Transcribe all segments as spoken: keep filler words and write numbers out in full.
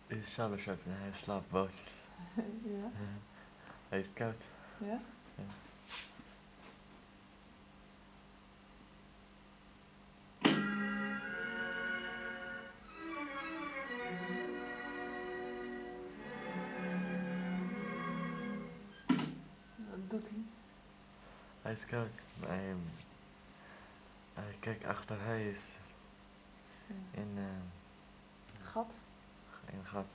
is Charlotte en hij slaapt boven. Ja. Hij is koud. Ja. Ja. Wat doet hij? Hij is koud. Hij, hij kijkt achter hij is Ja. in, uh, Gat? in een gat.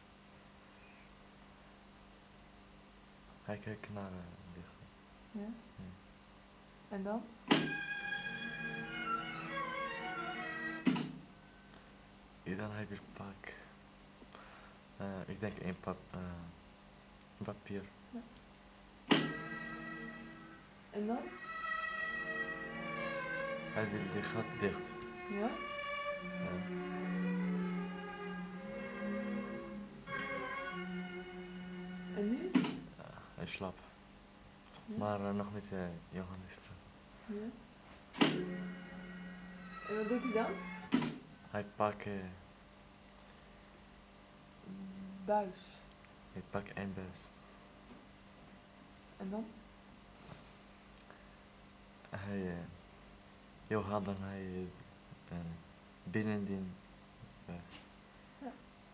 Hij kijkt naar uh, die gat. Ja. Ja. En dan? En dan heb je een pak. Uh, ik denk één pap, uh, papier. Ja. En dan? Hij wil die gat dicht. Ja. Ja. En nu? Uh, hij slaapt. Ja. Maar uh, nog niet, uh, Johan is slaapt. Ja. En wat doet hij dan? Hij pakt, uh, Buis. hij pakt één buis. En dan? Hij, uh, Johan dan hij uh, uh, binnen die buis. Ja.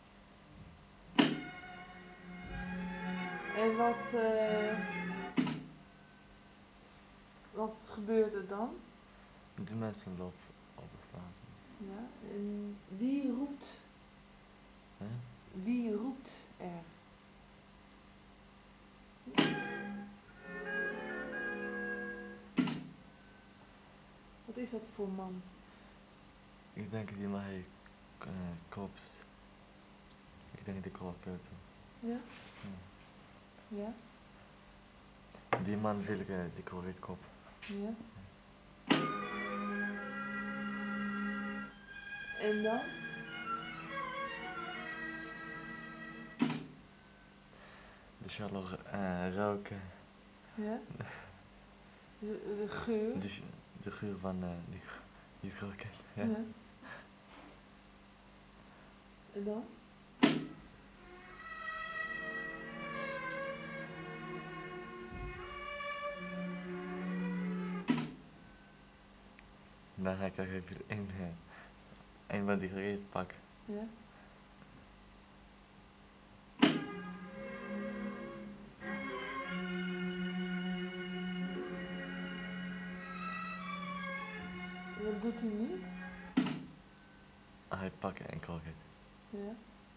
En wat, uh, wat gebeurt er dan? De mensen lopen op de straat. Ja. En wie roept? Huh? Wie roept er? Wat is dat voor man? Ik denk die maar hij uh, koopt. Ik denk die koopt. Ja? Ja. Ja? Die man wil uh, die koopt kop. Ja. En dan? De Charlotte uh, roken. Ja? De, de geur? De, de geur van uh, die, die roken. Ja. Ja. En dan? Dan hij krijgt hij weer één, uh, één van die gereed pak. Ja. En wat doet hij nu? Hij pakt en kookt het. Ja.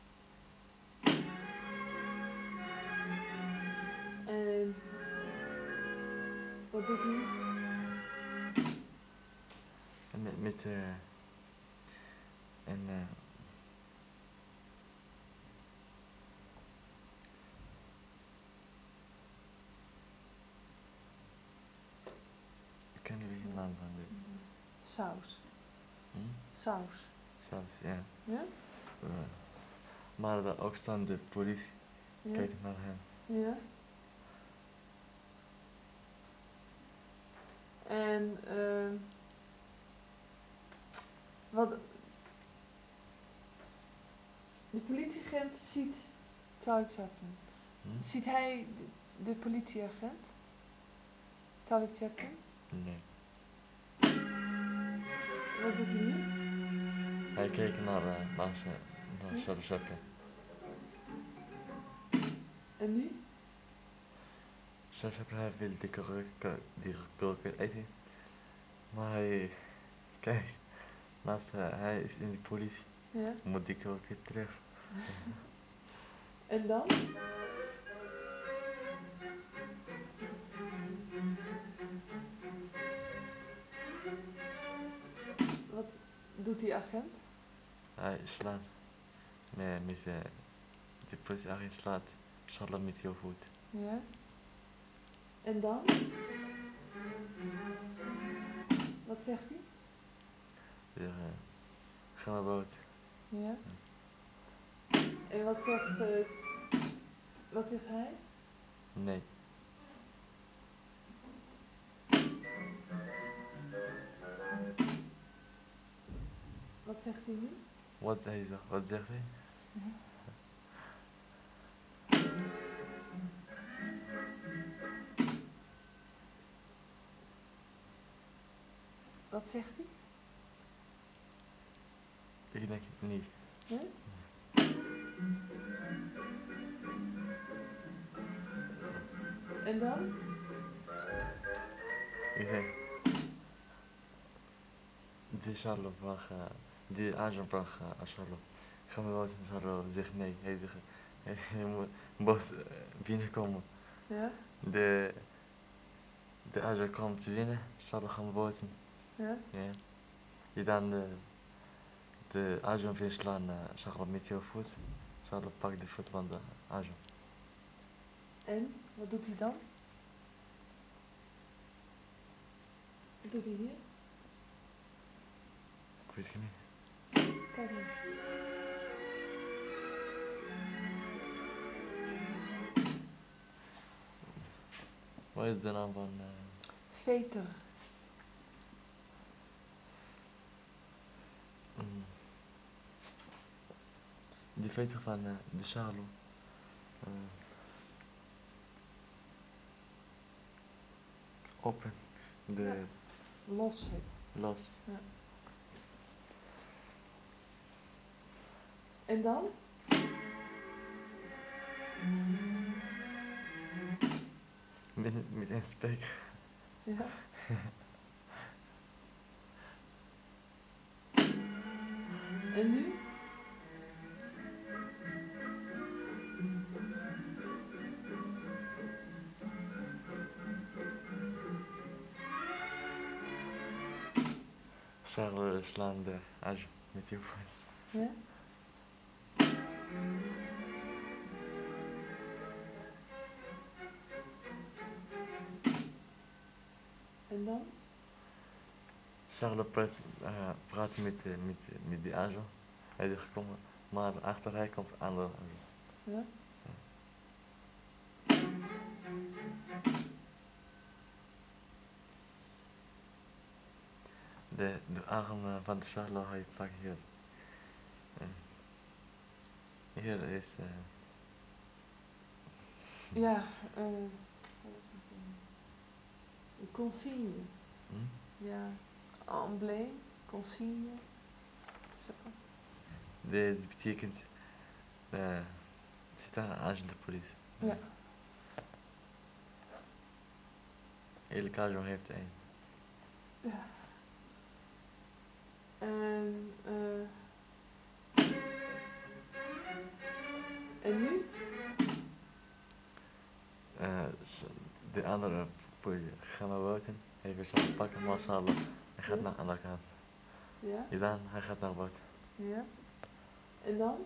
En wat doet hij? En met, met uh, en uh, kennen we de naam van dit? Saus. Hm? Saus. Saus, ja. Ja? Uh, maar er ook staan de politie. Ja. Kijk naar hem. Ja. En uh, wat de politieagent ziet Charlie Chaplin. Hm? Ziet hij de, de politieagent? Charlie Chaplin? Nee. Wat doet hij nu? Hij keek naar, uh, naar zijn, naar Ja. Charlie Chaplin. En nu? Charlie Chaplin hij wil die koken, die koken eten. Maar hij, kijk, naast uh, hij is in de politie. Ja. Moet die koken terug. En dan? Wat doet die agent? Hij slaat. Nee, met uh, de politieagent slaat Charlotte met heel goed. Ja. En dan? Wat zegt hij? Ja, uh, ga maar boot. Ja. En wat zegt, uh, wat zegt hij? Nee. Wat zegt hij nu? Wat hij zegt, wat zegt hij? Wat zegt hij? Ik denk het niet. Huh? En dan? Ik denk... Die Charlo vraagt... Uh, die agent vraagt uh, aan Charlo. Ga maar buiten. Charlo zegt nee. Hij zegt... Hij, hij moet boos uh, binnenkomen. Ja? De... De agent komt binnen. Charlo gaat buiten. Ja? Ja. Die dan de... De agent wil slaan uh, Charlo met jouw voet. Charlo pakt de voet van de agent. En? Wat doet hij dan? Wat doet hij hier? Ik weet het niet. Kijk maar. Wat is de naam van... Uh... Veter. Mm. Die veter van uh, de Charlo. Uh, open. De... Ja. Los heet. Los. Ja. En dan? Met, met een speaker. Ja. En nu? Charles slaan de agent met jouw voet. Ja? En dan? Charles praat, uh, praat met, uh, met, met die agent. Hij is gekomen, maar achter hij komt een andere agent. Ja? De, de arm uh, van de Charles, hij pakt hier. Uh, hier is... Uh, Ja, eh... Uh, een consigne. hm? Ja. Embleem. Consigne. Zo. De, dat betekent... Uh, zit daar een agent de politie. Uh, Ja. Elke agent heeft één. Ja. En... Uh, en nu? Uh, de andere politie gaat naar buiten. Hij wil Charles pakken, maar Charles hij gaat Ja? naar de andere kant. Ja? En dan hij gaat naar buiten. Ja? En dan?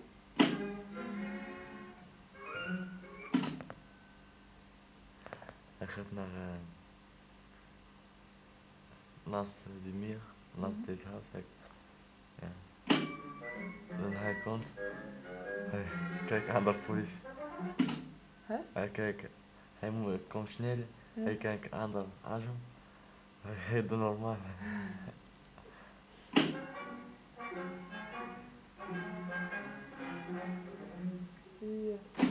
Hij gaat naar... Uh, naast de muur, naast Mm-hmm. dit huis. Hij, ja. Dan hij komt, hij kijkt aan de politie. Huh? Hij kijkt, hij moet, komt snel, Ja? hij kijkt aan de agent. Hij doet normaal. Ja.